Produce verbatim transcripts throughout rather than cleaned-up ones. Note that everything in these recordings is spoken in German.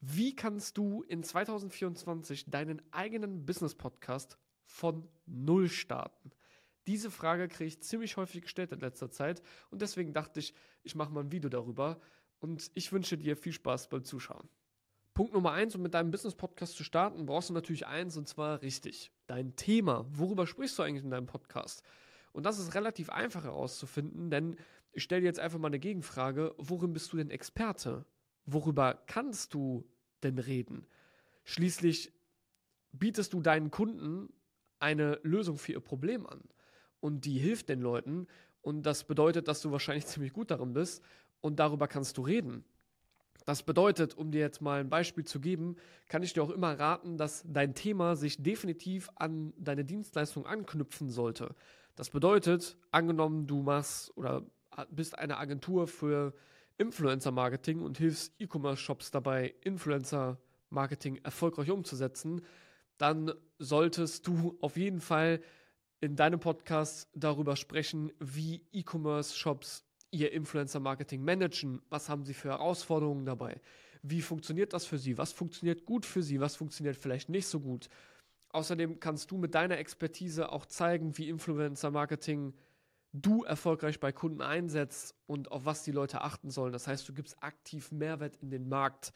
Wie kannst du in zwanzig vierundzwanzig deinen eigenen Business-Podcast von Null starten? Diese Frage kriege ich ziemlich häufig gestellt in letzter Zeit und deswegen dachte ich, ich mache mal ein Video darüber und ich wünsche dir viel Spaß beim Zuschauen. Punkt Nummer eins, um mit deinem Business-Podcast zu starten, brauchst du natürlich eins und zwar richtig. Dein Thema. Worüber sprichst du eigentlich in deinem Podcast? Und das ist relativ einfach herauszufinden, denn ich stelle dir jetzt einfach mal eine Gegenfrage. Worin bist du denn Experte? Worüber kannst du denn reden? Schließlich bietest du deinen Kunden eine Lösung für ihr Problem an und die hilft den Leuten und das bedeutet, dass du wahrscheinlich ziemlich gut darin bist und darüber kannst du reden. Das bedeutet, um dir jetzt mal ein Beispiel zu geben, kann ich dir auch immer raten, dass dein Thema sich definitiv an deine Dienstleistung anknüpfen sollte. Das bedeutet, angenommen, du machst oder bist eine Agentur für Influencer-Marketing und hilfst E-Commerce-Shops dabei, Influencer-Marketing erfolgreich umzusetzen, dann solltest du auf jeden Fall in deinem Podcast darüber sprechen, wie E-Commerce-Shops ihr Influencer-Marketing managen. Was haben sie für Herausforderungen dabei? Wie funktioniert das für sie? Was funktioniert gut für sie? Was funktioniert vielleicht nicht so gut? Außerdem kannst du mit deiner Expertise auch zeigen, wie Influencer-Marketing du erfolgreich bei Kunden einsetzt und auf was die Leute achten sollen. Das heißt, du gibst aktiv Mehrwert in den Markt.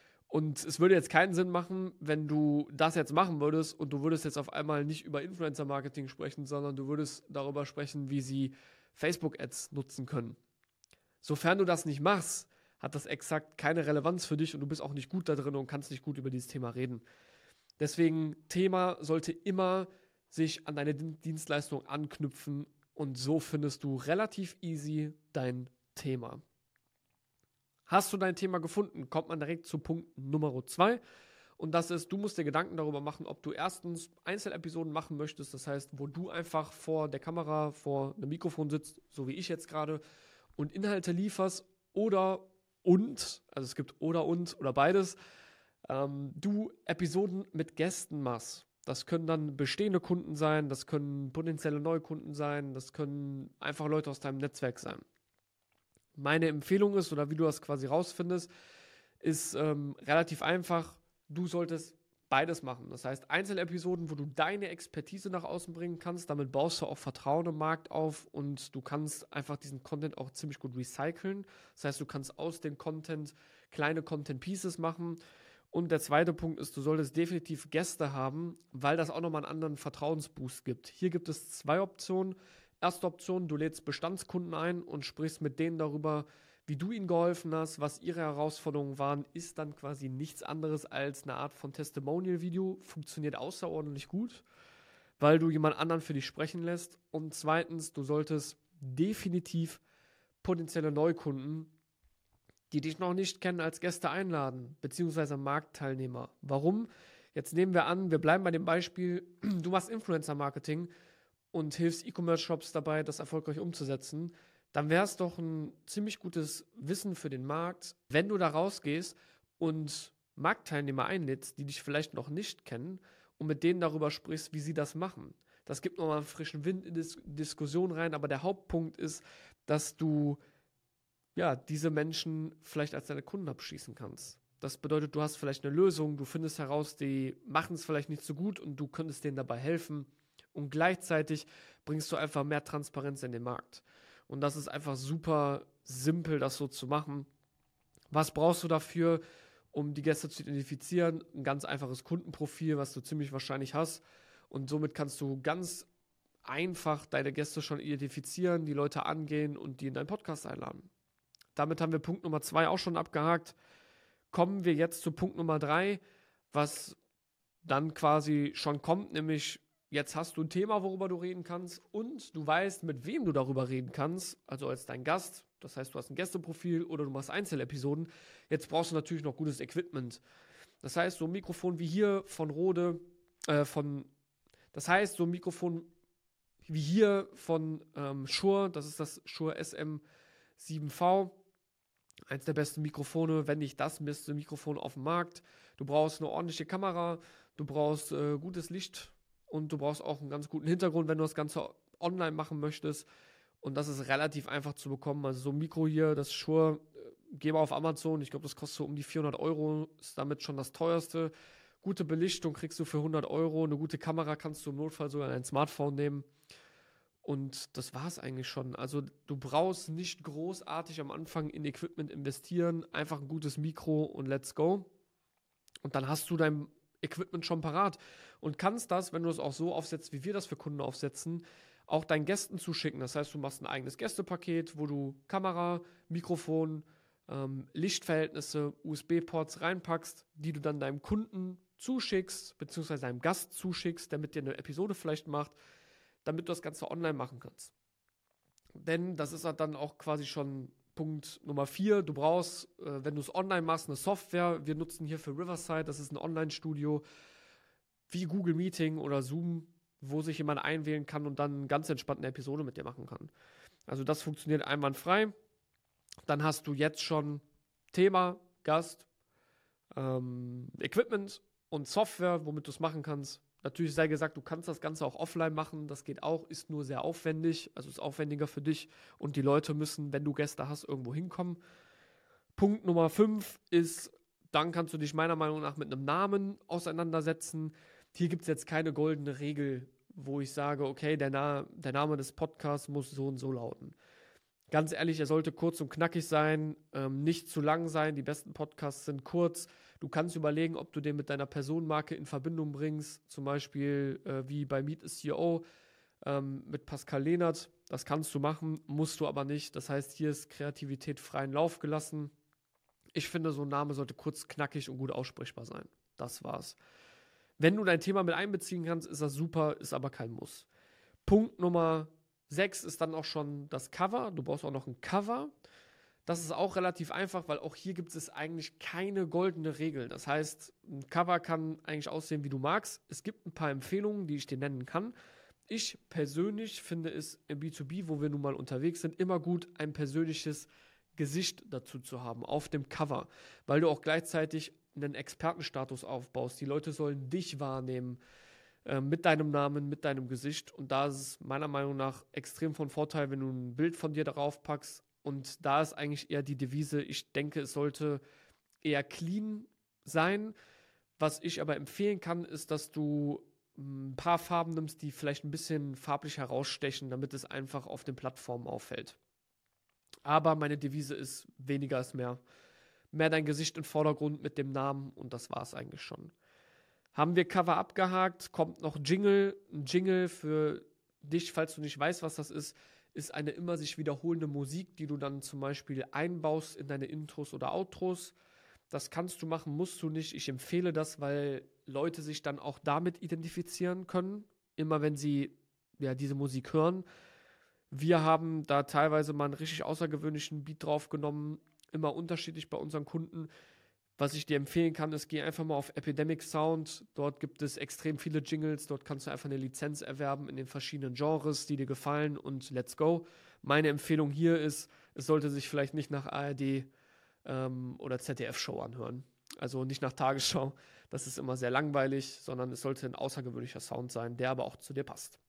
Und es würde jetzt keinen Sinn machen, wenn du das jetzt machen würdest und du würdest jetzt auf einmal nicht über Influencer-Marketing sprechen, sondern du würdest darüber sprechen, wie sie Facebook-Ads nutzen können. Sofern du das nicht machst, hat das exakt keine Relevanz für dich und du bist auch nicht gut da drin und kannst nicht gut über dieses Thema reden. Deswegen, Thema sollte immer sich an deine Dienstleistung anknüpfen und so findest du relativ easy dein Thema. Hast du dein Thema gefunden, kommt man direkt zu Punkt Nummer zwei. Und das ist, du musst dir Gedanken darüber machen, ob du erstens Einzelepisoden machen möchtest. Das heißt, wo du einfach vor der Kamera, vor einem Mikrofon sitzt, so wie ich jetzt gerade, und Inhalte lieferst oder und, also es gibt oder und oder beides, ähm, du Episoden mit Gästen machst. Das können dann bestehende Kunden sein, das können potenzielle Neukunden sein, das können einfach Leute aus deinem Netzwerk sein. Meine Empfehlung ist, oder wie du das quasi rausfindest, ist ähm, relativ einfach. Du solltest beides machen. Das heißt, Einzelepisoden, wo du deine Expertise nach außen bringen kannst. Damit baust du auch Vertrauen im Markt auf und du kannst einfach diesen Content auch ziemlich gut recyceln. Das heißt, du kannst aus dem Content kleine Content-Pieces machen. Und der zweite Punkt ist, du solltest definitiv Gäste haben, weil das auch nochmal einen anderen Vertrauensboost gibt. Hier gibt es zwei Optionen. Erste Option, du lädst Bestandskunden ein und sprichst mit denen darüber, wie du ihnen geholfen hast, was ihre Herausforderungen waren, ist dann quasi nichts anderes als eine Art von Testimonial-Video. Funktioniert außerordentlich gut, weil du jemand anderen für dich sprechen lässt. Und zweitens, du solltest definitiv potenzielle Neukunden, die dich noch nicht kennen, als Gäste einladen, beziehungsweise Marktteilnehmer. Warum? Jetzt nehmen wir an, wir bleiben bei dem Beispiel, du machst Influencer-Marketing und hilfst E-Commerce-Shops dabei, das erfolgreich umzusetzen, dann wäre es doch ein ziemlich gutes Wissen für den Markt, wenn du da rausgehst und Marktteilnehmer einlädst, die dich vielleicht noch nicht kennen und mit denen darüber sprichst, wie sie das machen. Das gibt nochmal einen frischen Wind in die Dis- Diskussion rein, aber der Hauptpunkt ist, dass du ja, diese Menschen vielleicht als deine Kunden abschließen kannst. Das bedeutet, du hast vielleicht eine Lösung, du findest heraus, die machen es vielleicht nicht so gut und du könntest denen dabei helfen und gleichzeitig bringst du einfach mehr Transparenz in den Markt. Und das ist einfach super simpel, das so zu machen. Was brauchst du dafür, um die Gäste zu identifizieren? Ein ganz einfaches Kundenprofil, was du ziemlich wahrscheinlich hast. Und somit kannst du ganz einfach deine Gäste schon identifizieren, die Leute angehen und die in deinen Podcast einladen. Damit haben wir Punkt Nummer zwei auch schon abgehakt. Kommen wir jetzt zu Punkt Nummer drei, was dann quasi schon kommt, nämlich jetzt hast du ein Thema, worüber du reden kannst und du weißt, mit wem du darüber reden kannst, also als dein Gast. Das heißt, du hast ein Gästeprofil oder du machst Einzelepisoden. Jetzt brauchst du natürlich noch gutes Equipment. Das heißt, so ein Mikrofon wie hier von Rode, äh, von, das heißt, so ein Mikrofon wie hier von ähm, Shure, das ist das Shure S M sieben V. Eins der besten Mikrofone, wenn nicht das beste Mikrofon auf dem Markt. Du brauchst eine ordentliche Kamera, du brauchst äh, gutes Licht und du brauchst auch einen ganz guten Hintergrund, wenn du das Ganze online machen möchtest. Und das ist relativ einfach zu bekommen. Also so ein Mikro hier, das Shure, geh mal auf Amazon, ich glaube, das kostet so um die vierhundert Euro, ist damit schon das teuerste. Gute Belichtung kriegst du für hundert Euro, eine gute Kamera kannst du im Notfall sogar in ein Smartphone nehmen. Und das war es eigentlich schon. Also du brauchst nicht großartig am Anfang in Equipment investieren, einfach ein gutes Mikro und let's go. Und dann hast du dein Equipment schon parat und kannst das, wenn du es auch so aufsetzt, wie wir das für Kunden aufsetzen, auch deinen Gästen zuschicken. Das heißt, du machst ein eigenes Gästepaket, wo du Kamera, Mikrofon, ähm, Lichtverhältnisse, U S B-Ports reinpackst, die du dann deinem Kunden zuschickst, beziehungsweise deinem Gast zuschickst, der mit dir eine Episode vielleicht macht, damit du das Ganze online machen kannst. Denn das ist halt dann auch quasi schon Punkt Nummer vier. Du brauchst, äh, wenn du es online machst, eine Software. Wir nutzen hier für Riverside, das ist ein Online-Studio wie Google Meeting oder Zoom, wo sich jemand einwählen kann und dann ganz entspannt eine Episode mit dir machen kann. Also das funktioniert einwandfrei. Dann hast du jetzt schon Thema, Gast, ähm, Equipment und Software, womit du es machen kannst. Natürlich sei gesagt, du kannst das Ganze auch offline machen, das geht auch, ist nur sehr aufwendig, also ist aufwendiger für dich und die Leute müssen, wenn du Gäste hast, irgendwo hinkommen. Punkt Nummer fünf ist, dann kannst du dich meiner Meinung nach mit einem Namen auseinandersetzen. Hier gibt es jetzt keine goldene Regel, wo ich sage, okay, der, Na- der Name des Podcasts muss so und so lauten. Ganz ehrlich, er sollte kurz und knackig sein, ähm, nicht zu lang sein. Die besten Podcasts sind kurz. Du kannst überlegen, ob du den mit deiner Personenmarke in Verbindung bringst, zum Beispiel äh, wie bei Meet a C E O ähm, mit Pascal Lehnert. Das kannst du machen, musst du aber nicht. Das heißt, hier ist Kreativität freien Lauf gelassen. Ich finde, so ein Name sollte kurz, knackig und gut aussprechbar sein. Das war's. Wenn du dein Thema mit einbeziehen kannst, ist das super, ist aber kein Muss. Punkt Nummer sechs ist dann auch schon das Cover. Du brauchst auch noch ein Cover. Das ist auch relativ einfach, weil auch hier gibt es eigentlich keine goldene Regel. Das heißt, ein Cover kann eigentlich aussehen, wie du magst. Es gibt ein paar Empfehlungen, die ich dir nennen kann. Ich persönlich finde es im B zwei B, wo wir nun mal unterwegs sind, immer gut, ein persönliches Gesicht dazu zu haben auf dem Cover, weil du auch gleichzeitig einen Expertenstatus aufbaust. Die Leute sollen dich wahrnehmen, mit deinem Namen, mit deinem Gesicht. Und da ist es meiner Meinung nach extrem von Vorteil, wenn du ein Bild von dir darauf packst. Und da ist eigentlich eher die Devise, ich denke, es sollte eher clean sein. Was ich aber empfehlen kann, ist, dass du ein paar Farben nimmst, die vielleicht ein bisschen farblich herausstechen, damit es einfach auf den Plattformen auffällt. Aber meine Devise ist, weniger ist mehr. Mehr dein Gesicht im Vordergrund mit dem Namen und das war es eigentlich schon. Haben wir Cover abgehakt, kommt noch Jingle. Ein Jingle für dich, falls du nicht weißt, was das ist, ist eine immer sich wiederholende Musik, die du dann zum Beispiel einbaust in deine Intros oder Outros. Das kannst du machen, musst du nicht. Ich empfehle das, weil Leute sich dann auch damit identifizieren können, immer wenn sie ja, diese Musik hören. Wir haben da teilweise mal einen richtig außergewöhnlichen Beat drauf genommen, immer unterschiedlich bei unseren Kunden. Was ich dir empfehlen kann, ist, geh einfach mal auf Epidemic Sound. Dort gibt es extrem viele Jingles. Dort kannst du einfach eine Lizenz erwerben in den verschiedenen Genres, die dir gefallen und let's go. Meine Empfehlung hier ist, es sollte sich vielleicht nicht nach A R D ähm, oder Z D F-Show anhören. Also nicht nach Tagesschau. Das ist immer sehr langweilig, sondern es sollte ein außergewöhnlicher Sound sein, der aber auch zu dir passt.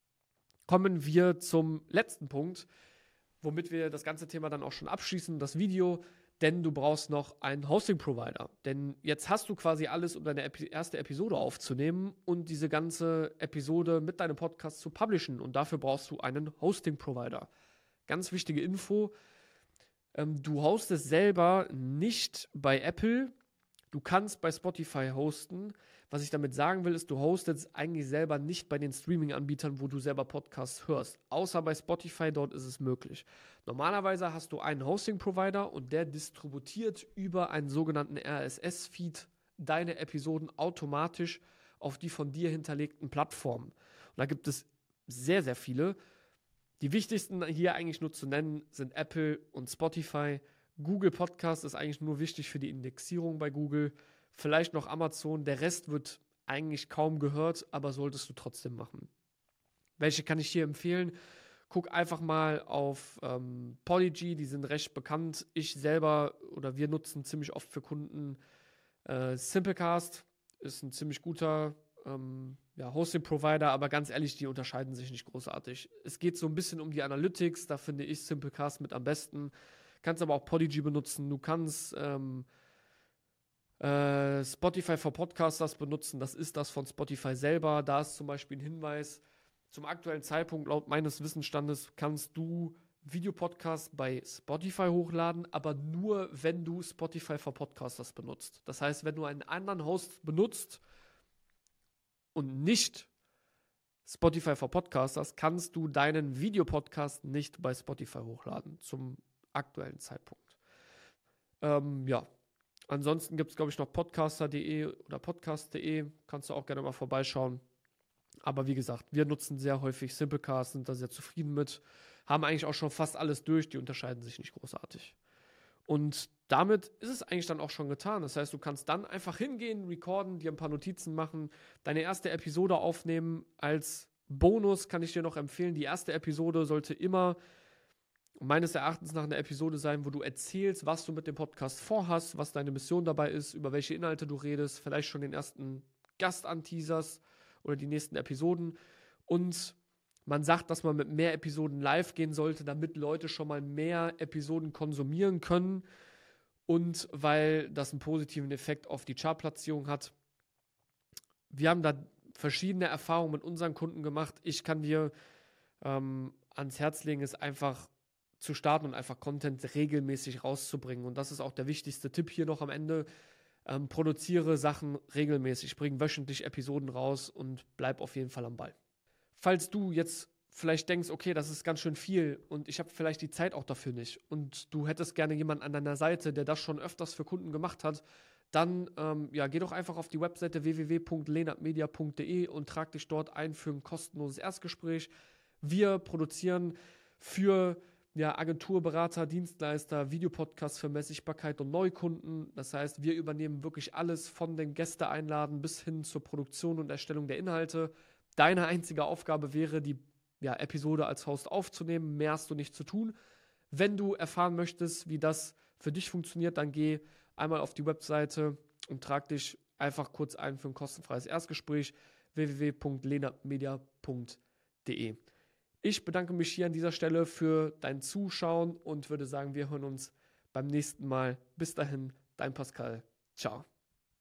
Kommen wir zum letzten Punkt, womit wir das ganze Thema dann auch schon abschließen, das Video. Denn du brauchst noch einen Hosting-Provider. Denn jetzt hast du quasi alles, um deine Epi- erste Episode aufzunehmen und diese ganze Episode mit deinem Podcast zu publishen. Und dafür brauchst du einen Hosting-Provider. Ganz wichtige Info, ähm, du hostest selber nicht bei Apple. Du kannst bei Spotify hosten. Was ich damit sagen will, ist, du hostest eigentlich selber nicht bei den Streaming-Anbietern, wo du selber Podcasts hörst. Außer bei Spotify, dort ist es möglich. Normalerweise hast du einen Hosting-Provider und der distributiert über einen sogenannten R S S-Feed deine Episoden automatisch auf die von dir hinterlegten Plattformen. Und da gibt es sehr, sehr viele. Die wichtigsten hier eigentlich nur zu nennen sind Apple und Spotify. Google Podcast ist eigentlich nur wichtig für die Indexierung bei Google. Vielleicht noch Amazon. Der Rest wird eigentlich kaum gehört, aber solltest du trotzdem machen. Welche kann ich hier empfehlen? Guck einfach mal auf ähm, Podigy, die sind recht bekannt. Ich selber oder wir nutzen ziemlich oft für Kunden äh, Simplecast, ist ein ziemlich guter ähm, ja, Hosting-Provider, aber ganz ehrlich, die unterscheiden sich nicht großartig. Es geht so ein bisschen um die Analytics, da finde ich Simplecast mit am besten. kannst aber auch Podigy benutzen, du kannst ähm, äh, Spotify for Podcasters benutzen, das ist das von Spotify selber. Da ist zum Beispiel ein Hinweis, zum aktuellen Zeitpunkt, laut meines Wissensstandes, kannst du Videopodcasts bei Spotify hochladen, aber nur, wenn du Spotify for Podcasters benutzt. Das heißt, wenn du einen anderen Host benutzt und nicht Spotify for Podcasters, kannst du deinen Videopodcast nicht bei Spotify hochladen, zum aktuellen Zeitpunkt. Ähm, ja, ansonsten gibt es, glaube ich, noch podcaster punkt de oder podcast punkt de, kannst du auch gerne mal vorbeischauen. Aber wie gesagt, wir nutzen sehr häufig Simplecast, sind da sehr zufrieden mit, haben eigentlich auch schon fast alles durch, die unterscheiden sich nicht großartig. Und damit ist es eigentlich dann auch schon getan. Das heißt, du kannst dann einfach hingehen, recorden, dir ein paar Notizen machen, deine erste Episode aufnehmen. Als Bonus kann ich dir noch empfehlen, die erste Episode sollte immer meines Erachtens nach eine Episode sein, wo du erzählst, was du mit dem Podcast vorhast, was deine Mission dabei ist, über welche Inhalte du redest, vielleicht schon den ersten Gast anteaserst oder die nächsten Episoden. Und man sagt, dass man mit mehr Episoden live gehen sollte, damit Leute schon mal mehr Episoden konsumieren können und weil das einen positiven Effekt auf die Chartplatzierung hat. Wir haben da verschiedene Erfahrungen mit unseren Kunden gemacht. Ich kann dir ähm, ans Herz legen, es einfach zu starten und einfach Content regelmäßig rauszubringen. Und das ist auch der wichtigste Tipp hier noch am Ende. Ähm, produziere Sachen regelmäßig, bring wöchentlich Episoden raus und bleib auf jeden Fall am Ball. Falls du jetzt vielleicht denkst, okay, das ist ganz schön viel und ich habe vielleicht die Zeit auch dafür nicht und du hättest gerne jemanden an deiner Seite, der das schon öfters für Kunden gemacht hat, dann ähm, ja, geh doch einfach auf die Webseite w w w punkt lenartmedia punkt de und trag dich dort ein für ein kostenloses Erstgespräch. Wir produzieren für ja, Agenturberater, Dienstleister, Videopodcasts für Messigbarkeit und Neukunden. Das heißt, wir übernehmen wirklich alles von den Gäste einladen bis hin zur Produktion und Erstellung der Inhalte. Deine einzige Aufgabe wäre, die ja, Episode als Host aufzunehmen. Mehr hast du nicht zu tun. Wenn du erfahren möchtest, wie das für dich funktioniert, dann geh einmal auf die Webseite und trag dich einfach kurz ein für ein kostenfreies Erstgespräch. w w w punkt lenartmedia punkt de. Ich bedanke mich hier an dieser Stelle für dein Zuschauen und würde sagen, wir hören uns beim nächsten Mal. Bis dahin, dein Pascal. Ciao.